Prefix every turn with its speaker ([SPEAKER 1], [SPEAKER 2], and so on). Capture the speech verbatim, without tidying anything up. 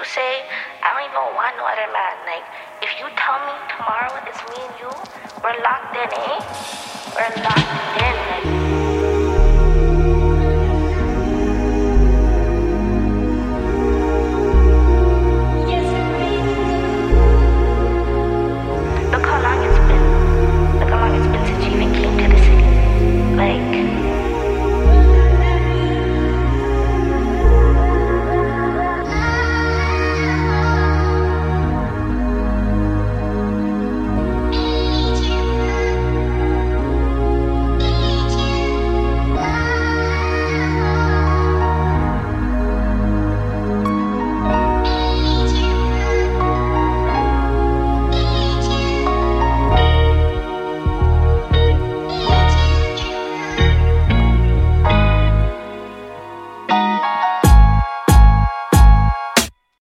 [SPEAKER 1] say, I don't even want no other man. Like, if you tell me tomorrow it's me and you, we're locked in, eh? We're locked in, like.